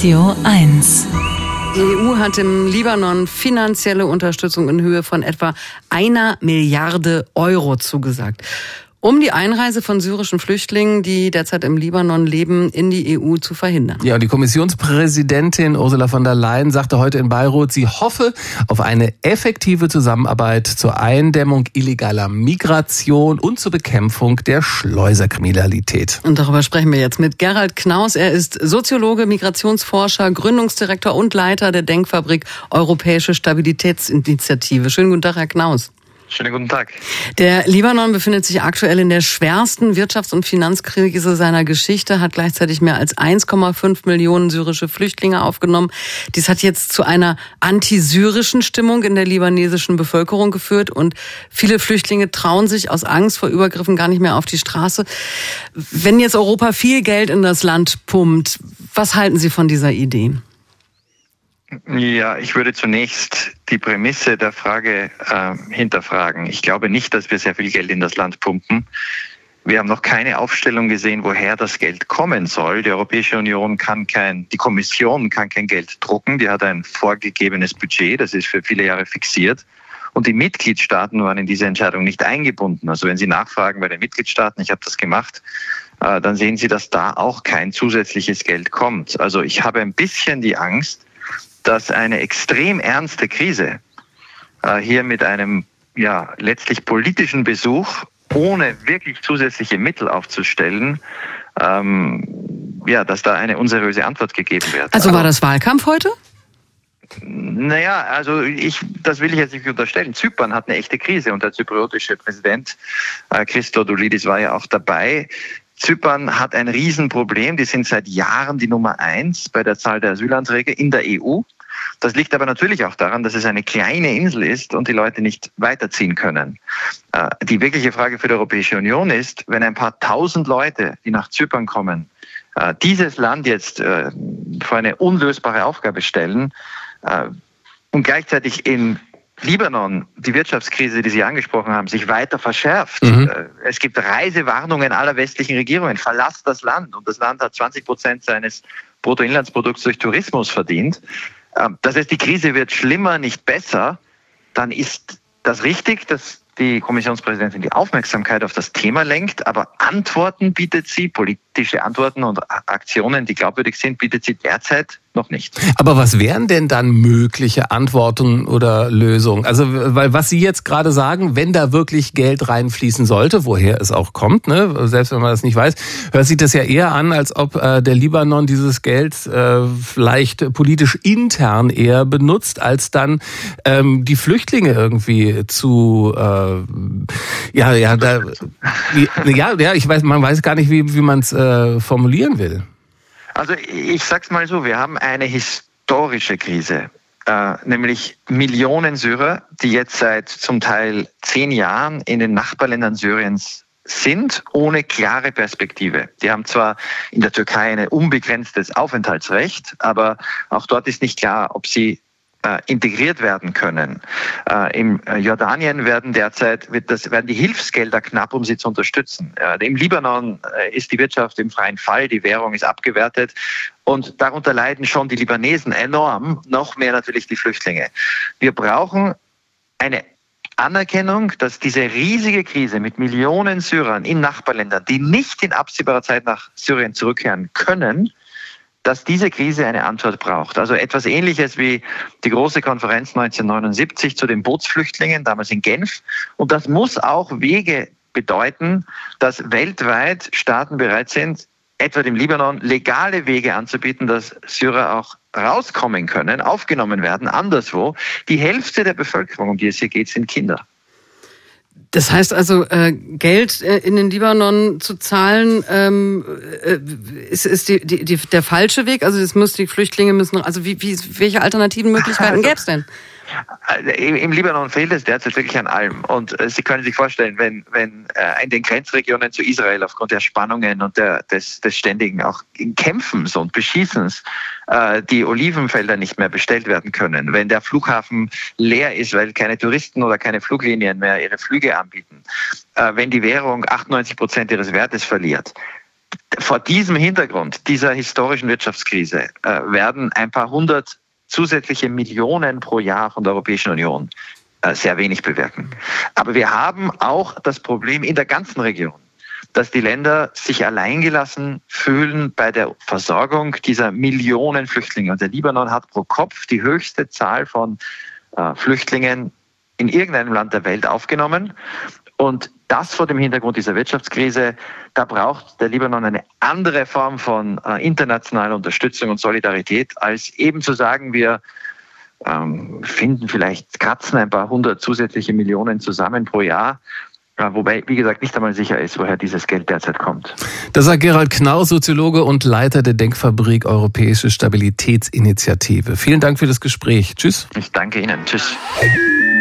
Radio 1. Die EU hat im Libanon finanzielle Unterstützung in Höhe von etwa 1 Milliarde Euro zugesagt, um die Einreise von syrischen Flüchtlingen, die derzeit im Libanon leben, in die EU zu verhindern. Ja, und die Kommissionspräsidentin Ursula von der Leyen sagte heute in Beirut, sie hoffe auf eine effektive Zusammenarbeit zur Eindämmung illegaler Migration und zur Bekämpfung der Schleuserkriminalität. Und darüber sprechen wir jetzt mit Gerald Knaus. Er ist Soziologe, Migrationsforscher, Gründungsdirektor und Leiter der Denkfabrik Europäische Stabilitätsinitiative. Schönen guten Tag, Herr Knaus. Schönen guten Tag. Der Libanon befindet sich aktuell in der schwersten Wirtschafts- und Finanzkrise seiner Geschichte, hat gleichzeitig mehr als 1,5 Millionen syrische Flüchtlinge aufgenommen. Dies hat jetzt zu einer antisyrischen Stimmung in der libanesischen Bevölkerung geführt und viele Flüchtlinge trauen sich aus Angst vor Übergriffen gar nicht mehr auf die Straße. Wenn jetzt Europa viel Geld in das Land pumpt, was halten Sie von dieser Idee? Ja, ich würde zunächst die Prämisse der Frage hinterfragen. Ich glaube nicht, dass wir sehr viel Geld in das Land pumpen. Wir haben noch keine Aufstellung gesehen, woher das Geld kommen soll. Die Europäische Union die Kommission kann kein Geld drucken. Die hat ein vorgegebenes Budget, das ist für viele Jahre fixiert. Und die Mitgliedstaaten waren in diese Entscheidung nicht eingebunden. Also wenn Sie nachfragen bei den Mitgliedstaaten, ich habe das gemacht, dann sehen Sie, dass da auch kein zusätzliches Geld kommt. Also ich habe ein bisschen die Angst, dass eine extrem ernste Krise hier mit einem letztlich politischen Besuch, ohne wirklich zusätzliche Mittel aufzustellen, dass da eine unseriöse Antwort gegeben wird. Also war das Wahlkampf heute? Naja, also das will ich jetzt nicht unterstellen. Zypern hat eine echte Krise und der zypriotische Präsident Christodoulidis war ja auch dabei. Zypern hat ein Riesenproblem. Die sind seit Jahren die Nummer 1 bei der Zahl der Asylanträge in der EU. Das liegt aber natürlich auch daran, dass es eine kleine Insel ist und die Leute nicht weiterziehen können. Die wirkliche Frage für die Europäische Union ist, wenn ein paar tausend Leute, die nach Zypern kommen, dieses Land jetzt vor eine unlösbare Aufgabe stellen und gleichzeitig in Libanon, die Wirtschaftskrise, die Sie angesprochen haben, sich weiter verschärft. Es gibt Reisewarnungen aller westlichen Regierungen. Verlasst das Land. Und das Land hat 20% seines Bruttoinlandsprodukts durch Tourismus verdient. Das heißt, die Krise wird schlimmer, nicht besser. Dann ist das richtig, dass die Kommissionspräsidentin die Aufmerksamkeit auf das Thema lenkt, aber Antworten bietet sie, politische Antworten und Aktionen, die glaubwürdig sind, bietet sie derzeit noch nicht. Aber was wären denn dann mögliche Antworten oder Lösungen? Also, weil was Sie jetzt gerade sagen, wenn da wirklich Geld reinfließen sollte, woher es auch kommt, ne, selbst wenn man das nicht weiß, hört sich das ja eher an, als ob der Libanon dieses Geld vielleicht politisch intern eher benutzt, als dann die Flüchtlinge irgendwie zu ich weiß, man weiß gar nicht, wie man es formulieren will. Also ich sag's mal so, wir haben eine historische Krise, nämlich Millionen Syrer, die jetzt seit zum Teil 10 Jahren in den Nachbarländern Syriens sind, ohne klare Perspektive. Die haben zwar in der Türkei ein unbegrenztes Aufenthaltsrecht, aber auch dort ist nicht klar, ob sie integriert werden können. Im Jordanien werden die Hilfsgelder knapp, um sie zu unterstützen. Im Libanon ist die Wirtschaft im freien Fall, die Währung ist abgewertet und darunter leiden schon die Libanesen enorm, noch mehr natürlich die Flüchtlinge. Wir brauchen eine Anerkennung, dass diese riesige Krise mit Millionen Syrern in Nachbarländern, die nicht in absehbarer Zeit nach Syrien zurückkehren können, dass diese Krise eine Antwort braucht. Also etwas Ähnliches wie die große Konferenz 1979 zu den Bootsflüchtlingen, damals in Genf. Und das muss auch Wege bedeuten, dass weltweit Staaten bereit sind, etwa dem Libanon legale Wege anzubieten, dass Syrer auch rauskommen können, aufgenommen werden, anderswo. Die Hälfte der Bevölkerung, um die es hier geht, sind Kinder. Das heißt also, Geld in den Libanon zu zahlen, ist der falsche Weg? Also die Flüchtlinge müssen, also welche alternativen Möglichkeiten gäbe es denn? Im Libanon fehlt es derzeit wirklich an allem. Und Sie können sich vorstellen, wenn in den Grenzregionen zu Israel aufgrund der Spannungen und des ständigen auch Kämpfens und Beschießens die Olivenfelder nicht mehr bestellt werden können, wenn der Flughafen leer ist, weil keine Touristen oder keine Fluglinien mehr ihre Flüge anbieten, wenn die Währung 98% ihres Wertes verliert, Vor diesem Hintergrund dieser historischen Wirtschaftskrise werden ein paar hundert zusätzliche Millionen pro Jahr von der Europäischen Union sehr wenig bewirken. Aber wir haben auch das Problem in der ganzen Region, dass die Länder sich alleingelassen fühlen bei der Versorgung dieser Millionen Flüchtlinge. Und der Libanon hat pro Kopf die höchste Zahl von Flüchtlingen in irgendeinem Land der Welt aufgenommen. Und das vor dem Hintergrund dieser Wirtschaftskrise, da braucht der Libanon eine andere Form von internationaler Unterstützung und Solidarität, als eben zu sagen, wir finden vielleicht, kratzen ein paar hundert zusätzliche Millionen zusammen pro Jahr. Wobei, wie gesagt, nicht einmal sicher ist, woher dieses Geld derzeit kommt. Das sagt Gerald Knauss, Soziologe und Leiter der Denkfabrik Europäische Stabilitätsinitiative. Vielen Dank für das Gespräch. Tschüss. Ich danke Ihnen. Tschüss.